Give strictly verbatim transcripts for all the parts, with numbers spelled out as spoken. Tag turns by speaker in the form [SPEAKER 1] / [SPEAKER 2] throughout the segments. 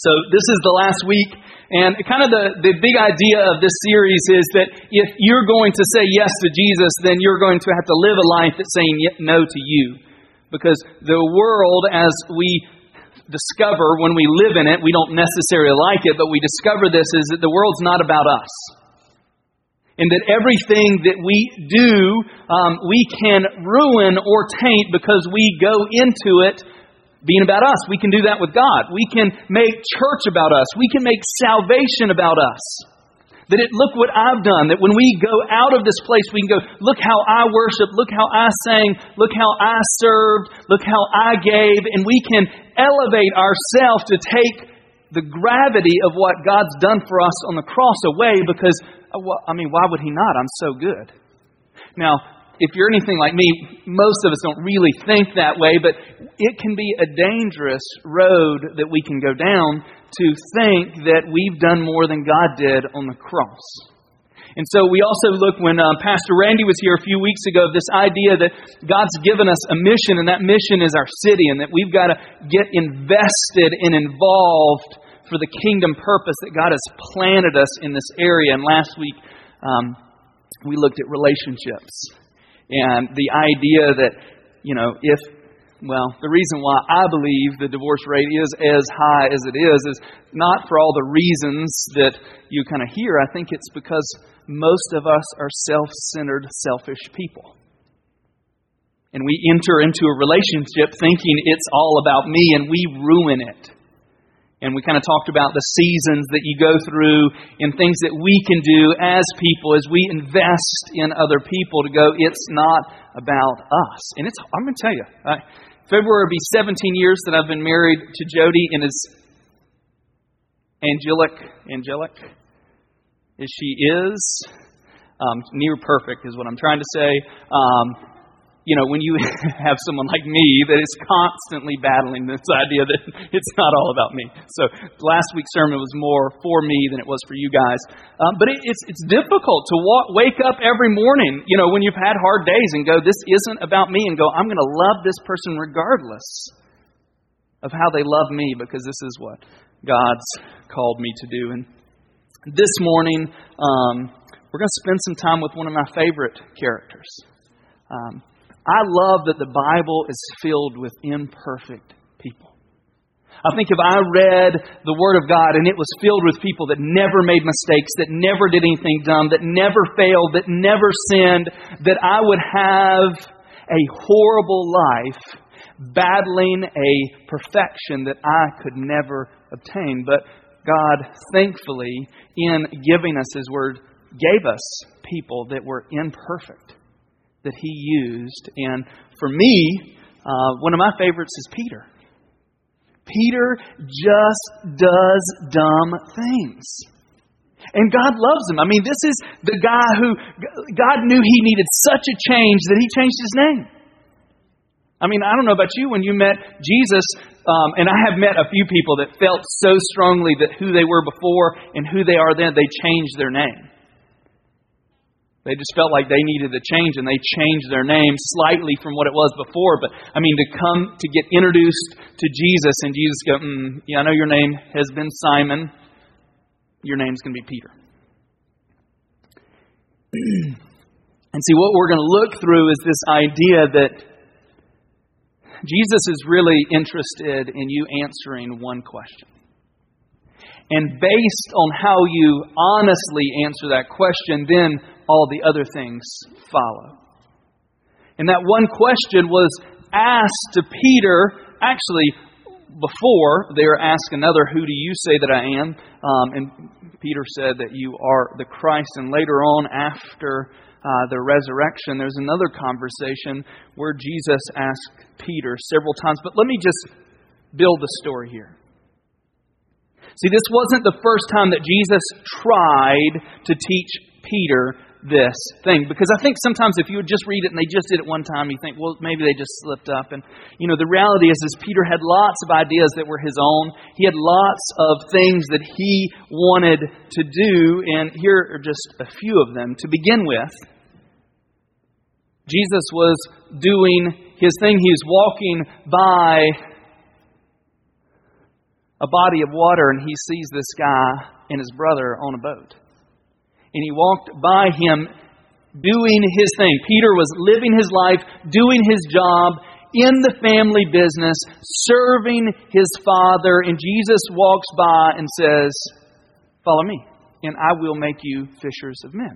[SPEAKER 1] So this is the last week, and kind of the, the big idea of this series is that if you're going to say yes to Jesus, then you're going to have to live a life that's saying no to you. Because the world, as we discover when we live in it, we don't necessarily like it, but we discover this, is that the world's not about us. And that everything that we do, um, we can ruin or taint because we go into it being about us. We can do that with God. We can make church about us. We can make salvation about us. That it, look what I've done. That when we go out of this place, we can go, look how I worship, look how I sang, look how I served, look how I gave. And we can elevate ourselves to take the gravity of what God's done for us on the cross away because, I mean, why would He not? I'm so good. Now, if you're anything like me, most of us don't really think that way, but it can be a dangerous road that we can go down to think that we've done more than God did on the cross. And so we also look when uh, Pastor Randy was here a few weeks ago, this idea that God's given us a mission, and that mission is our city, and that we've got to get invested and involved for the kingdom purpose that God has planted us in this area. And last week, um, we looked at relationships. And the idea that, you know, if, well, the reason why I believe the divorce rate is as high as it is, is not for all the reasons that you kind of hear. I think it's because most of us are self-centered, selfish people. And we enter into a relationship thinking it's all about me, and we ruin it. And we kind of talked about the seasons that you go through and things that we can do as people as we invest in other people to go, it's not about us. And it's, I'm going to tell you, uh, February will be seventeen years that I've been married to Jody, and as angelic, angelic as she is, um, near perfect is what I'm trying to say. Um, You know, when you have someone like me that is constantly battling this idea that it's not all about me. So last week's sermon was more for me than it was for you guys. Um, but it, it's it's difficult to walk, wake up every morning, you know, when you've had hard days and go, this isn't about me, and go, I'm going to love this person regardless of how they love me, because this is what God's called me to do. And this morning, um, we're going to spend some time with one of my favorite characters. Um, I love that the Bible is filled with imperfect people. I think if I read the Word of God and it was filled with people that never made mistakes, that never did anything dumb, that never failed, that never sinned, that I would have a horrible life battling a perfection that I could never obtain. But God, thankfully, in giving us His Word, gave us people that were imperfect, that He used. And for me, uh, one of my favorites is Peter. Peter just does dumb things. And God loves him. I mean, this is the guy who God knew he needed such a change that He changed his name. I mean, I don't know about you, when you met Jesus, um, and I have met a few people that felt so strongly that who they were before and who they are then, they changed their name. They just felt like they needed a change, and they changed their name slightly from what it was before. But, I mean, to come to get introduced to Jesus, and Jesus go, mm, yeah, I know your name has been Simon. Your name's going to be Peter. And see, what we're going to look through is this idea that Jesus is really interested in you answering one question. And based on how you honestly answer that question, then all the other things follow. And that one question was asked to Peter, actually, before they were asked another, who do you say that I am? Um, and Peter said that you are the Christ. And later on, after uh, the resurrection, there's another conversation where Jesus asked Peter several times. But let me just build the story here. See, this wasn't the first time that Jesus tried to teach Peter this thing. Because I think sometimes if you would just read it and they just did it one time, you think, well, maybe they just slipped up. And, you know, the reality is, is Peter had lots of ideas that were his own. He had lots of things that he wanted to do. And here are just a few of them. To begin with, Jesus was doing his thing. He was walking by a body of water, and he sees this guy and his brother on a boat. And he walked by him doing his thing. Peter was living his life, doing his job in the family business, serving his father. And Jesus walks by and says, "Follow me, and I will make you fishers of men."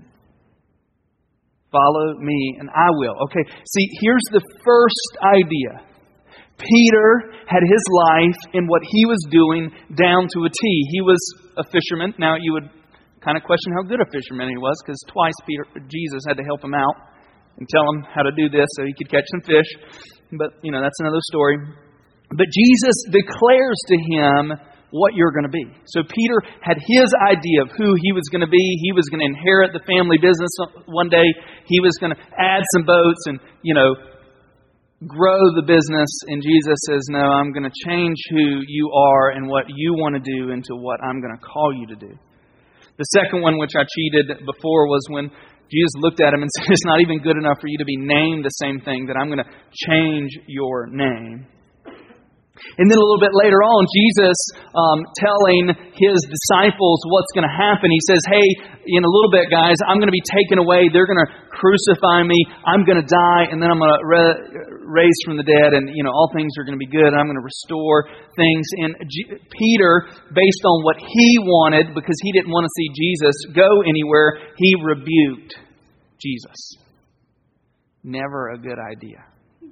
[SPEAKER 1] Follow me, and I will. Okay, see, here's the first idea. Peter had his life and what he was doing down to a T. He was a fisherman. Now, you would kind of question how good a fisherman he was, because twice Peter, Jesus had to help him out and tell him how to do this so he could catch some fish. But, you know, that's another story. But Jesus declares to him what you're going to be. So Peter had his idea of who he was going to be. He was going to inherit the family business one day. He was going to add some boats and, you know, grow the business. And Jesus says, "No, I'm going to change who you are and what you want to do into what I'm going to call you to do." The second one, which I cheated before, was when Jesus looked at him and said, "It's not even good enough for you to be named the same thing, that I'm going to change your name." And then a little bit later on, Jesus um, telling His disciples what's going to happen. He says, "Hey, in a little bit, guys, I'm going to be taken away. They're going to crucify me. I'm going to die, and then I'm going to re- raise from the dead, and you know all things are going to be good. And I'm going to restore things." And G- Peter, based on what he wanted, because he didn't want to see Jesus go anywhere, he rebuked Jesus. Never a good idea.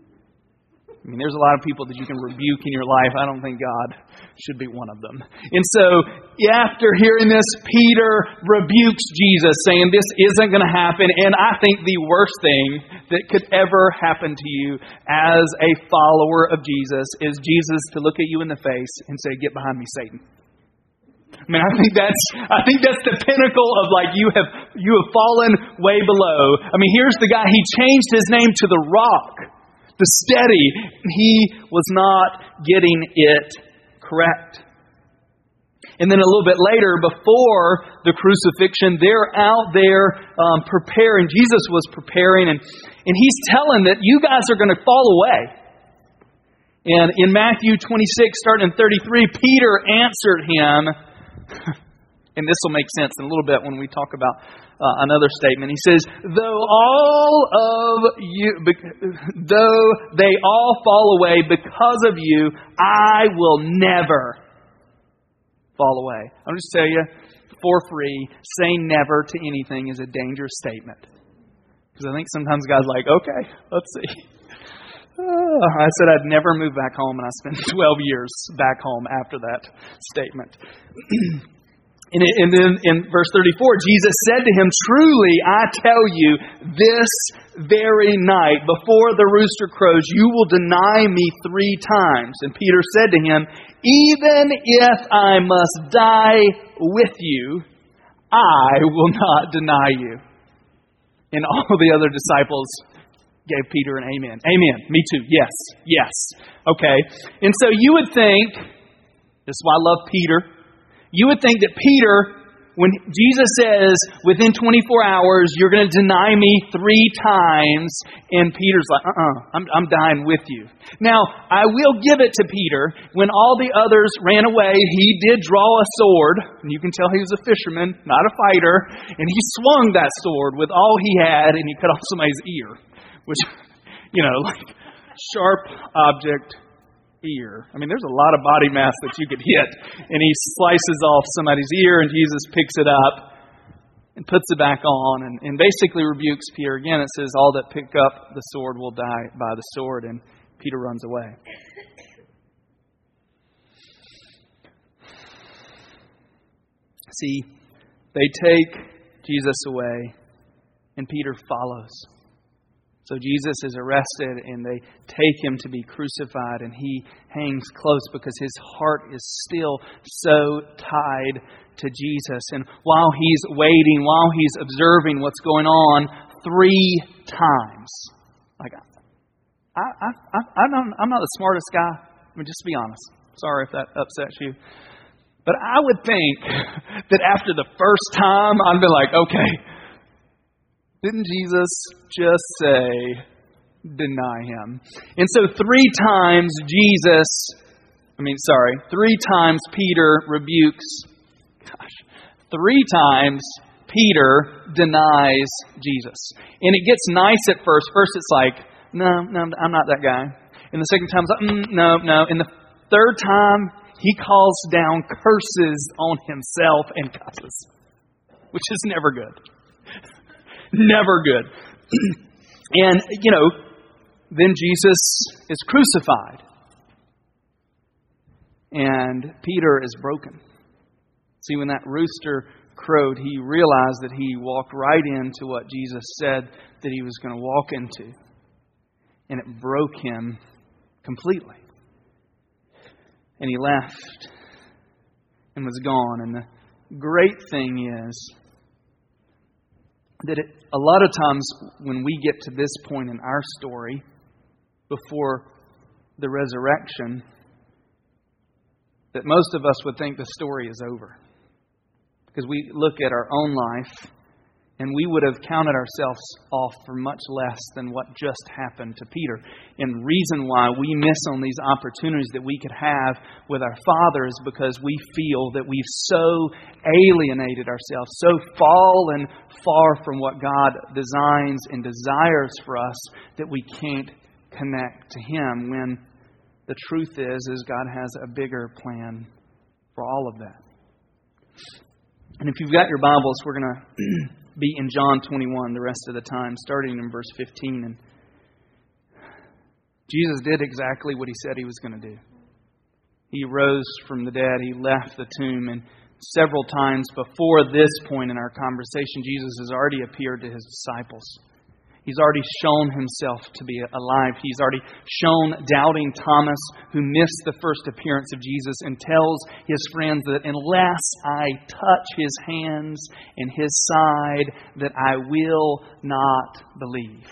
[SPEAKER 1] I mean, there's a lot of people that you can rebuke in your life. I don't think God should be one of them. And so, after hearing this, Peter rebukes Jesus, saying, "This isn't going to happen." And I think the worst thing that could ever happen to you as a follower of Jesus is Jesus to look at you in the face and say, "Get behind me, Satan." I mean, I think that's I think that's the pinnacle of like you have you have fallen way below. I mean, here's the guy. He changed his name to the Rock. The steady, he was not getting it correct. And then a little bit later, before the crucifixion, they're out there um, preparing. Jesus was preparing, and, and he's telling that you guys are going to fall away. And in Matthew twenty-six, starting in thirty-three, Peter answered him, and this will make sense in a little bit when we talk about Uh, another statement. He says, "Though all of you, though they all fall away because of you, I will never fall away." I'll just tell you, for free, saying never to anything is a dangerous statement. Because I think sometimes God's like, "Okay, let's see." Uh, I said I'd never move back home, and I spent twelve years back home after that statement. And then in verse thirty-four, Jesus said to him, "Truly, I tell you, this very night, before the rooster crows, you will deny me three times." And Peter said to him, "Even if I must die with you, I will not deny you." And all the other disciples gave Peter an amen. Amen. Me too. Yes. Yes. Okay. And so you would think, this is why I love Peter. You would think that Peter, when Jesus says, within twenty-four hours, you're going to deny me three times, and Peter's like, uh-uh, I'm, I'm dying with you. Now, I will give it to Peter. When all the others ran away, he did draw a sword, and you can tell he was a fisherman, not a fighter, and he swung that sword with all he had, and he cut off somebody's ear, which, you know, like, sharp object ear. I mean, there's a lot of body mass that you could hit. And he slices off somebody's ear, and Jesus picks it up and puts it back on and, and basically rebukes Peter. Again, it says, "All that pick up the sword will die by the sword," and Peter runs away. See, they take Jesus away, and Peter follows. So Jesus is arrested, and they take him to be crucified, and he hangs close because his heart is still so tied to Jesus. And while he's waiting, while he's observing what's going on, three times, like I, I, I, I'm not, I'm not the smartest guy. I mean, just to be honest. Sorry if that upsets you, but I would think that after the first time, I'd be like, okay. Didn't Jesus just say, deny him? And so three times Jesus I mean, sorry, three times Peter rebukes, gosh, three times Peter denies Jesus. And it gets nice at first. First it's like, no, no, I'm not that guy. And the second time it's like, mm, no, no. And the third time, he calls down curses on himself and cusses, which is never good. Never good. And, you know, then Jesus is crucified. And Peter is broken. See, when that rooster crowed, he realized that he walked right into what Jesus said that he was going to walk into. And it broke him completely. And he left and was gone. And the great thing is that it, a lot of times when we get to this point in our story, before the resurrection, that most of us would think the story is over. Because we look at our own life and we would have counted ourselves off for much less than what just happened to Peter. And the reason why we miss on these opportunities that we could have with our Father is because we feel that we've so alienated ourselves, so fallen far from what God designs and desires for us that we can't connect to Him, when the truth is, is God has a bigger plan for all of that. And if you've got your Bibles, we're going to be in John twenty-one the rest of the time, starting in verse fifteen. And Jesus did exactly what He said He was going to do. He rose from the dead. He left the tomb. And several times before this point in our conversation, Jesus has already appeared to His disciples. He's already shown Himself to be alive. He's already shown doubting Thomas, who missed the first appearance of Jesus, and tells his friends that unless I touch His hands and His side, that I will not believe.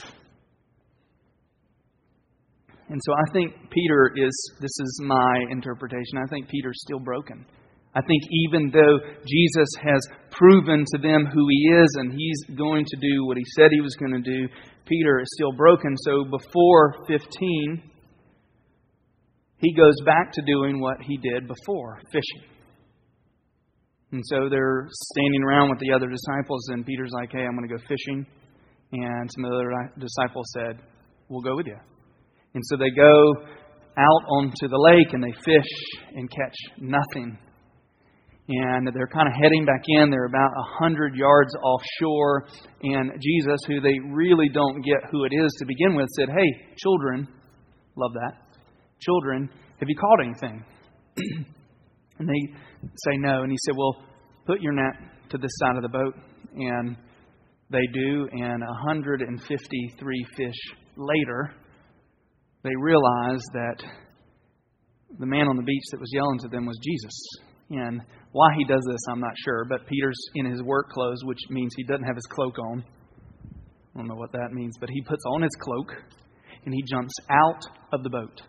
[SPEAKER 1] And so I think Peter is, this is my interpretation, I think Peter's still broken. I think even though Jesus has proven to them who He is and He's going to do what He said He was going to do, Peter is still broken. So before fifteen, he goes back to doing what he did before, fishing. And so they're standing around with the other disciples, and Peter's like, hey, I'm going to go fishing. And some of the other disciples said, we'll go with you. And so they go out onto the lake and they fish and catch nothing. And they're kind of heading back in. They're about a hundred yards offshore. And Jesus, who they really don't get who it is to begin with, said, hey, children, love that. Children, have you caught anything? And they say no. And He said, well, put your net to this side of the boat. And they do. And one hundred fifty-three fish later, they realize that the man on the beach that was yelling to them was Jesus. And why He does this, I'm not sure. But Peter's in his work clothes, which means he doesn't have his cloak on. I don't know what that means. But he puts on his cloak and he jumps out of the boat.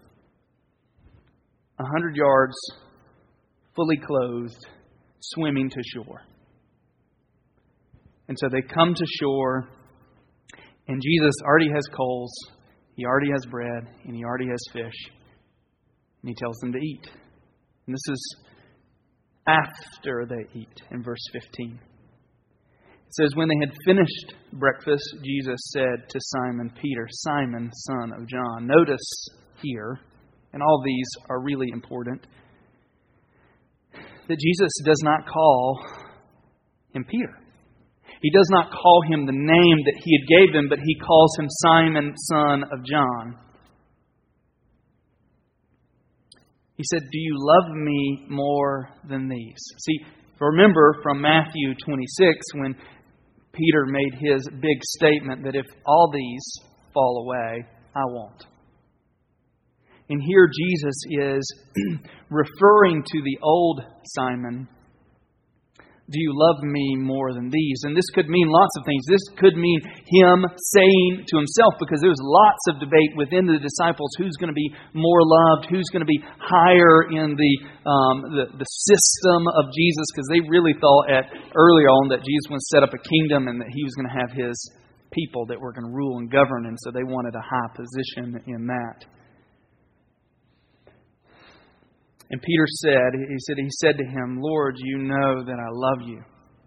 [SPEAKER 1] A hundred yards, fully clothed, swimming to shore. And so they come to shore, and Jesus already has coals, He already has bread, and He already has fish. And He tells them to eat. And this is after they eat, in verse fifteen. It says, when they had finished breakfast, Jesus said to Simon Peter, Simon, son of John. Notice here, and all these are really important, that Jesus does not call him Peter. He does not call him the name that He had gave him, but He calls him Simon, son of John. He said, do you love me more than these? See, remember from Matthew twenty-six when Peter made his big statement that if all these fall away, I won't. And here Jesus is referring to the old Simon. Do you love me more than these? And this could mean lots of things. This could mean Him saying to Himself, because there was lots of debate within the disciples, who's going to be more loved, who's going to be higher in the um, the, the system of Jesus, because they really thought at early on that Jesus was set up a kingdom and that He was going to have His people that were going to rule and govern, and so they wanted a high position in that. And Peter said, he said, he said to him, Lord, you know that I love you.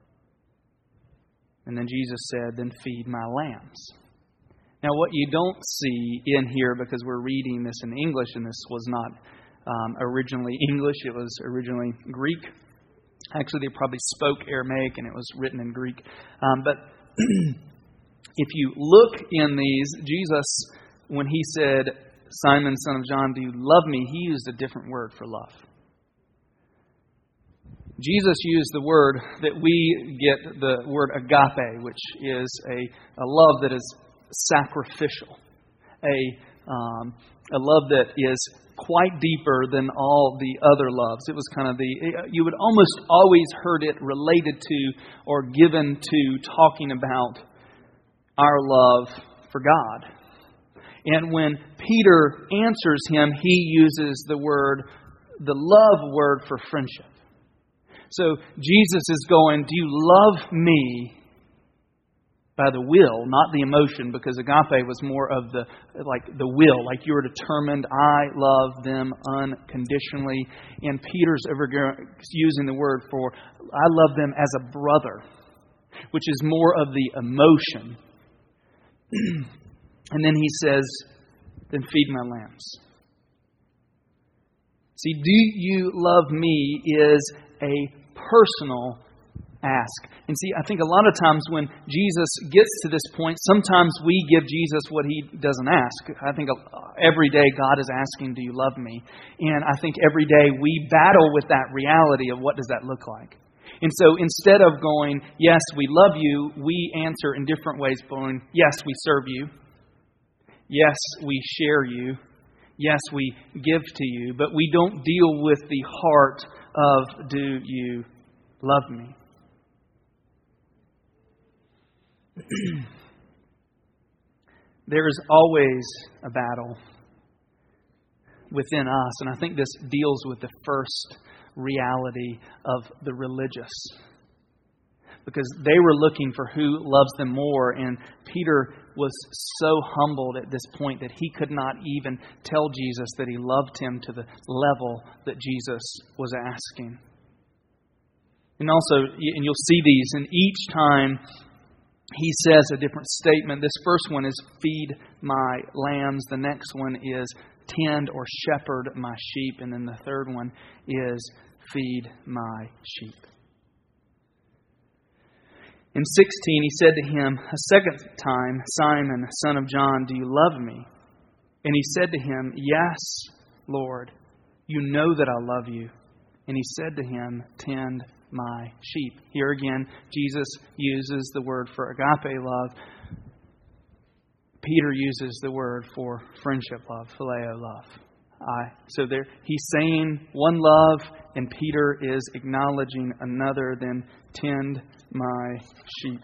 [SPEAKER 1] And then Jesus said, then feed my lambs. Now, what you don't see in here, because we're reading this in English, and this was not um, originally English, it was originally Greek. Actually, they probably spoke Aramaic, and it was written in Greek. Um, but if you look in these, Jesus, when he said, Simon, son of John, do you love me? He used a different word for love. Jesus used the word that we get, the word agape, which is a, a love that is sacrificial, a um, a love that is quite deeper than all the other loves. It was kind of the, you would almost always heard it related to or given to talking about our love for God. And when Peter answers him, he uses the word, the love word for friendship. So Jesus is going, do you love me by the will, not the emotion, because agape was more of the, like the will, like you were determined, I love them unconditionally. And Peter's over using the word for, I love them as a brother, which is more of the emotion. And then he says, then feed my lambs. See, do you love me is a personal ask. And see, I think a lot of times when Jesus gets to this point, sometimes we give Jesus what he doesn't ask. I think every day God is asking, do you love me? And I think every day we battle with that reality of what does that look like. And so instead of going, yes, we love you, we answer in different ways, going, yes, we serve you. Yes, we share you. Yes, we give to you. But we don't deal with the heart of, do you love me? There is always a battle within us. And I think this deals with the first reality of the religious. Because they were looking for who loves them more. And Peter was so humbled at this point that he could not even tell Jesus that he loved him to the level that Jesus was asking. And also, and you'll see these, and each time he says a different statement. This first one is feed my lambs. The next one is tend or shepherd my sheep. And then the third one is feed my sheep. In sixteen, he said to him a second time, Simon, son of John, do you love me? And he said to him, yes, Lord, you know that I love you. And he said to him, tend my sheep. Here again, Jesus uses the word for agape love. Peter uses the word for friendship love, phileo love. I. So there, he's saying one love, and Peter is acknowledging another, then tend my sheep.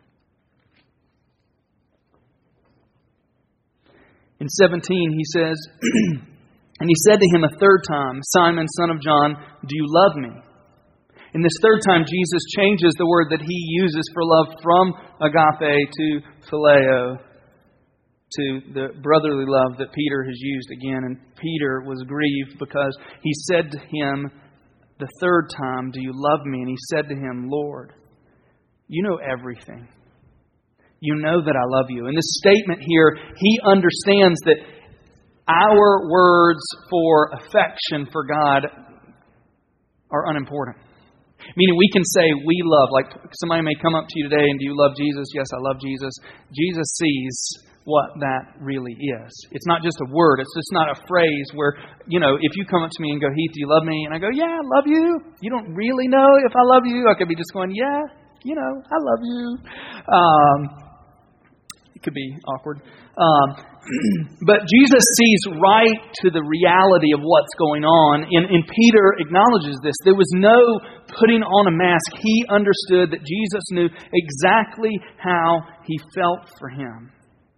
[SPEAKER 1] In seventeen, he says, and he said to him a third time, Simon, son of John, do you love me? And this third time, Jesus changes the word that he uses for love from agape to phileo, to the brotherly love that Peter has used again. And Peter was grieved because he said to him the third time, do you love me? And he said to him, Lord, you know everything. You know that I love you. In this statement here, he understands that our words for affection for God are unimportant. Meaning we can say we love, like somebody may come up to you today and do you love Jesus? Yes, I love Jesus. Jesus sees what that really is. It's not just a word. It's just not a phrase where, you know, if you come up to me and go, Heath, do you love me? And I go, yeah, I love you. You don't really know if I love you. I could be just going, yeah, you know, I love you. Um, it could be awkward. Um, but Jesus sees right to the reality of what's going on. And, and Peter acknowledges this. There was no putting on a mask. He understood that Jesus knew exactly how he felt for him.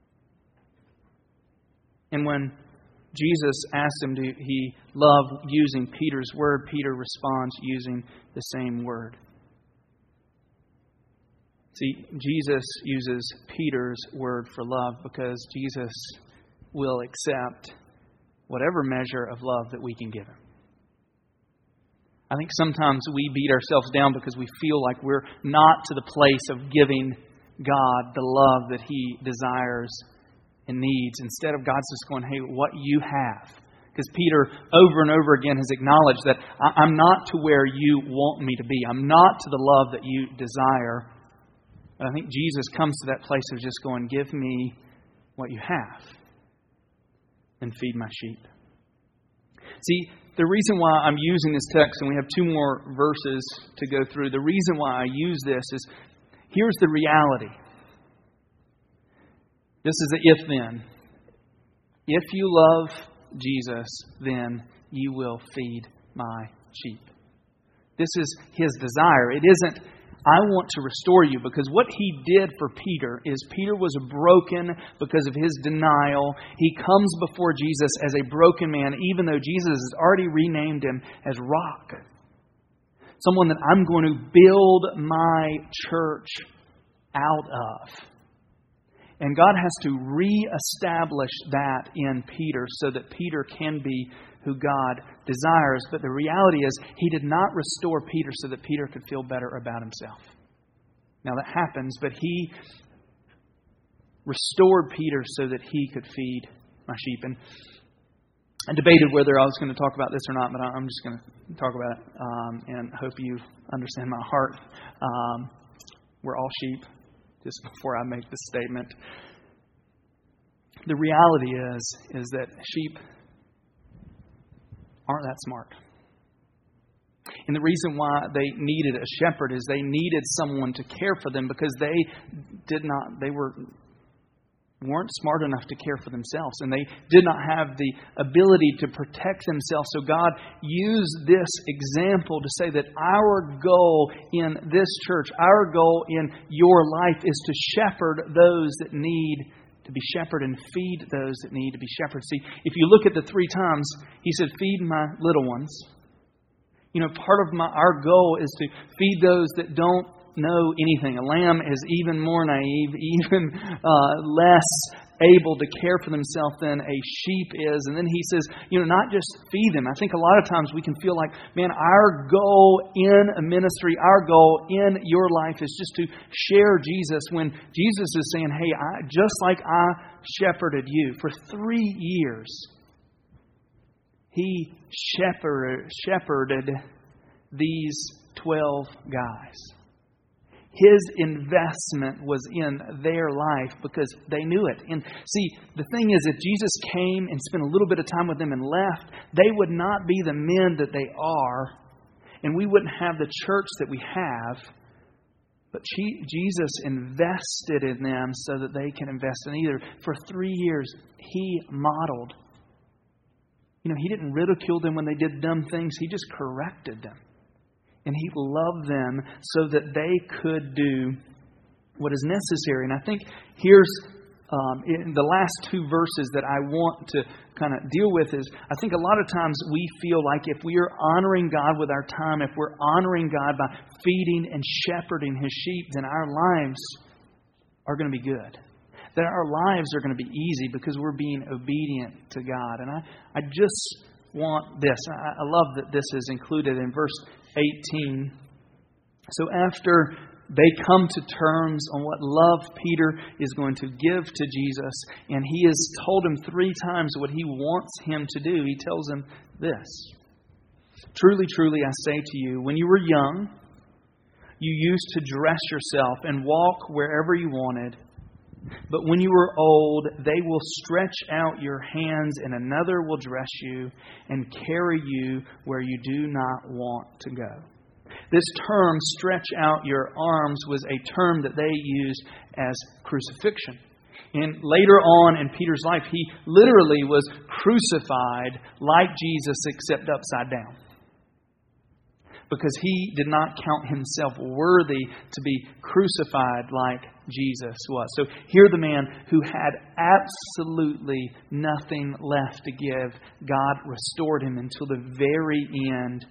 [SPEAKER 1] And when Jesus asked him, do he love using Peter's word, Peter responds using the same word. See, Jesus uses Peter's word for love because Jesus will accept whatever measure of love that we can give him. I think sometimes we beat ourselves down because we feel like we're not to the place of giving God the love that He desires and needs. Instead of God's just going, hey, what you have. Because Peter over and over again has acknowledged that I'm not to where you want me to be. I'm not to the love that you desire. But I think Jesus comes to that place of just going, give me what you have and feed my sheep. See, the reason why I'm using this text, and we have two more verses to go through, the reason why I use this is, here's the reality. This is the if-then. If you love Jesus, then you will feed my sheep. This is His desire. It isn't, I want to restore you, because what He did for Peter is Peter was broken because of his denial. He comes before Jesus as a broken man, even though Jesus has already renamed him as Rock. Someone that I'm going to build my church out of. And God has to re-establish that in Peter so that Peter can be who God desires. But the reality is, He did not restore Peter so that Peter could feel better about himself. Now that happens, but He restored Peter so that he could feed my sheep. And I debated whether I was going to talk about this or not, but I'm just going to talk about it um, and hope you understand my heart. Um, we're all sheep. Just before I make this statement, the reality is, is that sheep aren't that smart. And the reason why they needed a shepherd is they needed someone to care for them, because they did not, they were, weren't smart enough to care for themselves. And they did not have the ability to protect themselves. So God used this example to say that our goal in this church, our goal in your life, is to shepherd those that need to be shepherded and feed those that need to be shepherded. See, if you look at the three times, He said, feed my little ones. You know, part of my our goal is to feed those that don't know anything. A lamb is even more naive, even uh, less able to care for themselves than a sheep is. And then He says, you know, not just feed them. I think a lot of times we can feel like, man, our goal in a ministry, our goal in your life is just to share Jesus, when Jesus is saying, hey, I, just like I shepherded you for three years, He shepherded, shepherded these twelve guys. His investment was in their life because they knew it. And see, the thing is, if Jesus came and spent a little bit of time with them and left, they would not be the men that they are, and we wouldn't have the church that we have. But Jesus invested in them so that they can invest in either. For three years, He modeled. You know, He didn't ridicule them when they did dumb things. He just corrected them. And He loved them so that they could do what is necessary. And I think here's um, in the last two verses that I want to kind of deal with is, I think a lot of times we feel like if we are honoring God with our time, if we're honoring God by feeding and shepherding His sheep, then our lives are going to be good. That our lives are going to be easy because we're being obedient to God. And I, I just want this. I, I love that this is included in verse eighteen. So after they come to terms on what love Peter is going to give to Jesus, and he has told him three times what he wants him to do, he tells him this. Truly, truly, I say to you, when you were young, you used to dress yourself and walk wherever you wanted. But when you are old, they will stretch out your hands, and another will dress you and carry you where you do not want to go. This term, stretch out your arms, was a term that they used as crucifixion. And later on in Peter's life, he literally was crucified like Jesus, except upside down. Because he did not count himself worthy to be crucified like Jesus was. So here the man who had absolutely nothing left to give, God restored him until the very end.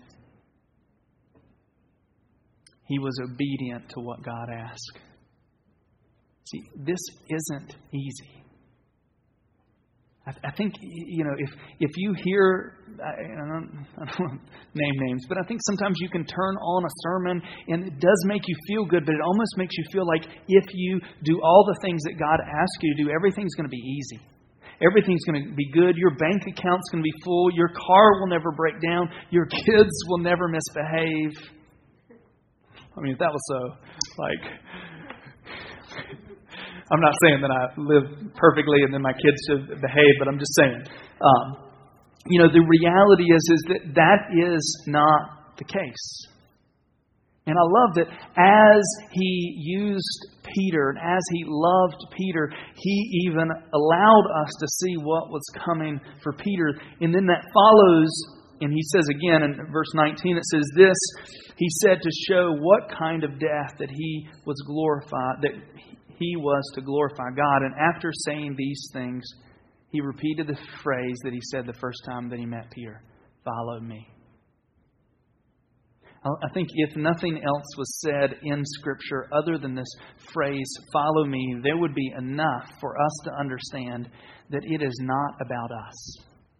[SPEAKER 1] He was obedient to what God asked. See, this isn't easy. I, I think, you know, if if you hear, I don't, I don't want to name names, but I think sometimes you can turn on a sermon and it does make you feel good, but it almost makes you feel like if you do all the things that God asks you to do, everything's going to be easy. Everything's going to be good. Your bank account's going to be full. Your car will never break down. Your kids will never misbehave. I mean, if that was so, like, I'm not saying that I live perfectly and then my kids should behave, but I'm just saying, um, you know, the reality is, is that that is not the case. And I love that as He used Peter and as He loved Peter, He even allowed us to see what was coming for Peter. And then that follows, and He says again in verse nineteen, it says this, He said to show what kind of death that He was glorified, that He was to glorify God. And after saying these things, He repeated the phrase that He said the first time that He met Peter, follow me. I think if nothing else was said in Scripture other than this phrase, follow me, there would be enough for us to understand that it is not about us.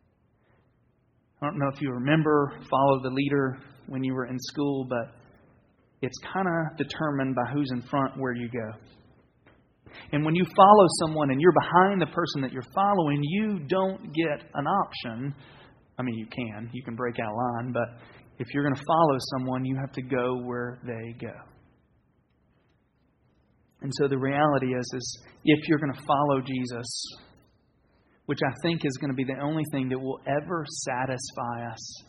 [SPEAKER 1] I don't know if you remember follow the leader when you were in school, but it's kind of determined by who's in front where you go. And when you follow someone and you're behind the person that you're following, you don't get an option. I mean, you can. You can break out of line, but if you're going to follow someone, you have to go where they go. And so the reality is, is if you're going to follow Jesus, which I think is going to be the only thing that will ever satisfy us,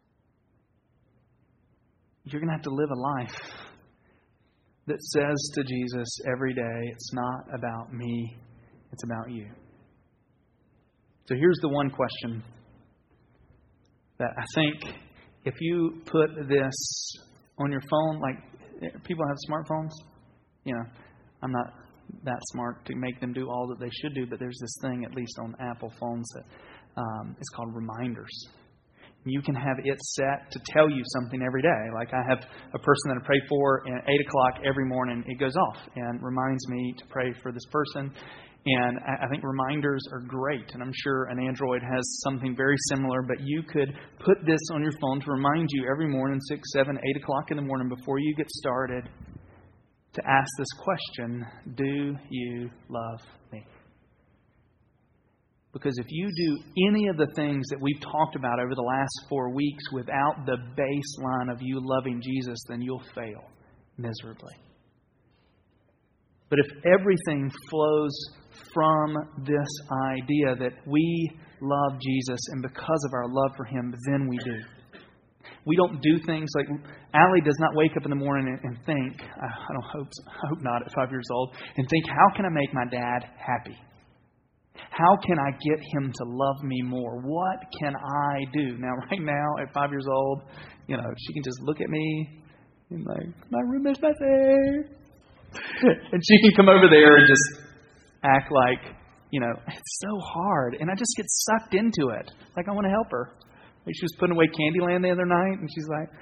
[SPEAKER 1] you're going to have to live a life that says to Jesus every day, it's not about me, it's about you. So here's the one question that I think, if you put this on your phone, like people have smartphones, you know, I'm not that smart to make them do all that they should do, but there's this thing, at least on Apple phones, that um, it's called reminders. You can have it set to tell you something every day. Like I have a person that I pray for, and at eight o'clock every morning it goes off and reminds me to pray for this person. And I think reminders are great. And I'm sure an Android has something very similar. But you could put this on your phone to remind you every morning, six, seven, eight o'clock in the morning before you get started, to ask this question, do you love me? Because if you do any of the things that we've talked about over the last four weeks without the baseline of you loving Jesus, then you'll fail miserably. But if everything flows from this idea that we love Jesus, and because of our love for Him, then we do. We don't do things like, Allie does not wake up in the morning and, and think, I don't hope, I hope not at five years old, and think, how can I make my dad happy? How can I get him to love me more? What can I do? Now, right now, at five years old, you know, she can just look at me and like, my room is messy. And she can come over there and just act like, you know, it's so hard. And I just get sucked into it. Like I want to help her. Like she was putting away Candyland the other night, and she's like,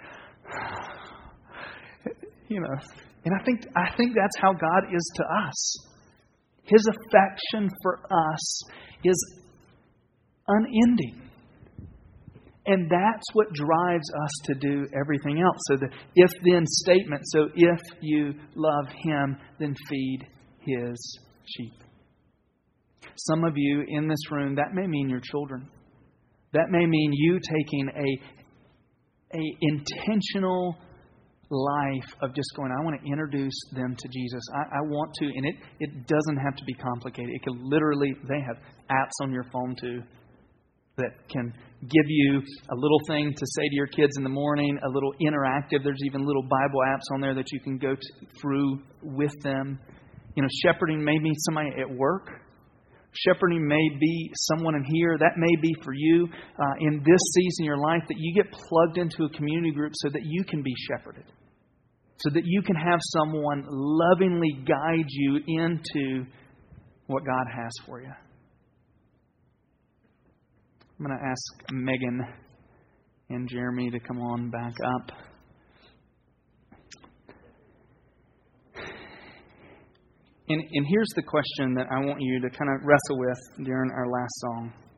[SPEAKER 1] you know. And I think I think that's how God is to us. His affection for us is unending. And that's what drives us to do everything else. So the if-then statement. So if you love Him, then feed His sheep. Some of you in this room, that may mean your children. That may mean you taking a, a intentional life of just going, I want to introduce them to Jesus. I, I want to, and it, it doesn't have to be complicated. It can literally, they have apps on your phone too that can give you a little thing to say to your kids in the morning, a little interactive. There's even little Bible apps on there that you can go to, through with them. You know, shepherding may be somebody at work. Shepherding may be someone in here. That may be for you uh, in this season of your life, that you get plugged into a community group so that you can be shepherded. So that you can have someone lovingly guide you into what God has for you. I'm going to ask Megan and Jeremy to come on back up. And, and here's the question that I want you to kind of wrestle with during our last song.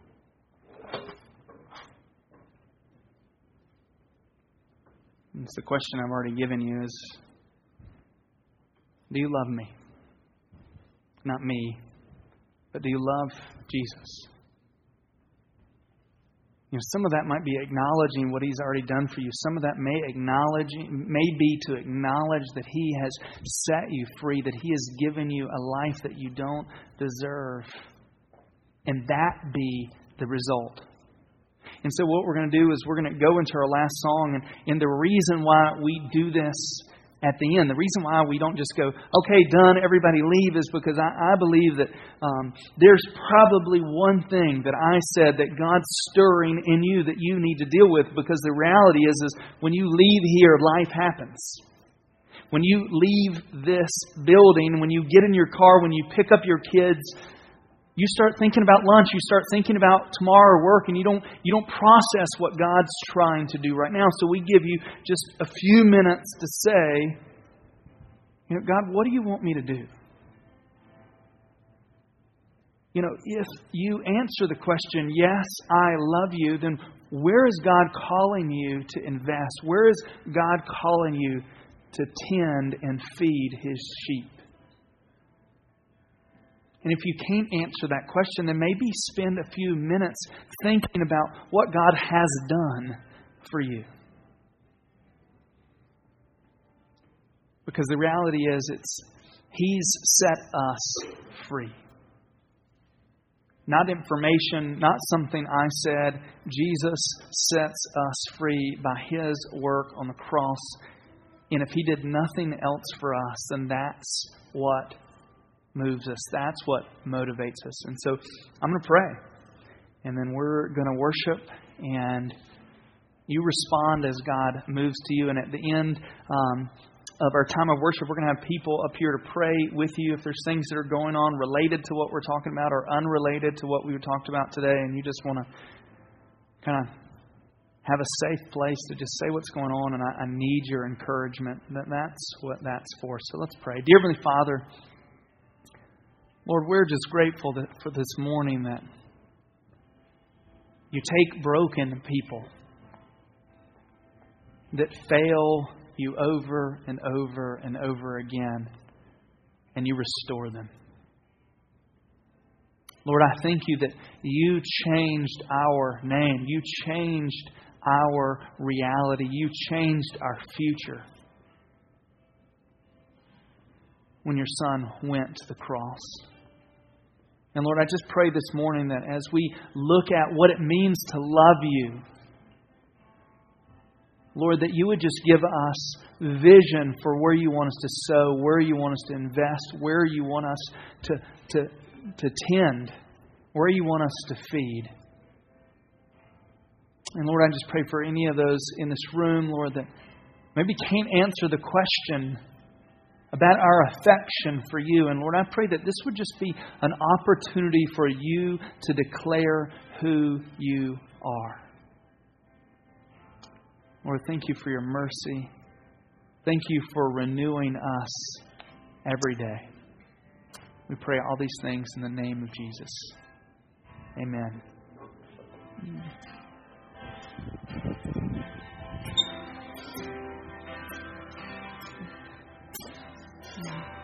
[SPEAKER 1] It's the question I've already given you is, do you love me? Not me, but do you love Jesus? You know, some of that might be acknowledging what He's already done for you. Some of that may acknowledge, may be to acknowledge that He has set you free, that He has given you a life that you don't deserve. And that be the result. And so what we're going to do is we're going to go into our last song. And, and the reason why we do this at the end, the reason why we don't just go, okay, done, everybody leave, is because I, I believe that um, there's probably one thing that I said that God's stirring in you that you need to deal with. Because the reality is, is when you leave here, life happens. When you leave this building, when you get in your car, when you pick up your kids, you start thinking about lunch, you start thinking about tomorrow work, and you don't you don't process what God's trying to do right now. So we give you just a few minutes to say, you know, God, what do you want me to do? You know, if you answer the question, yes, I love you, then where is God calling you to invest? Where is God calling you to tend and feed His sheep? And if you can't answer that question, then maybe spend a few minutes thinking about what God has done for you. Because the reality is, it's He's set us free. Not information, not something I said. Jesus sets us free by His work on the cross. And if He did nothing else for us, then that's what moves us. That's what motivates us. And so I'm going to pray. And then we're going to worship. And you respond as God moves to you. And at the end um, of our time of worship, we're going to have people up here to pray with you. If there's things that are going on related to what we're talking about or unrelated to what we talked about today, and you just want to kind of have a safe place to just say what's going on, and I, I need your encouragement, that that's what that's for. So let's pray. Dear Heavenly Father, Lord, we're just grateful that for this morning that you take broken people that fail you over and over and over again, and you restore them. Lord, I thank you that you changed our name. You changed our reality. You changed our future when your Son went to the cross. And Lord, I just pray this morning that as we look at what it means to love you, Lord, that you would just give us vision for where you want us to sow, where you want us to invest, where you want us to, to, to tend, where you want us to feed. And Lord, I just pray for any of those in this room, Lord, that maybe can't answer the question about our affection for you. And Lord, I pray that this would just be an opportunity for you to declare who you are. Lord, thank you for your mercy. Thank you for renewing us every day. We pray all these things in the name of Jesus. Amen. Mm.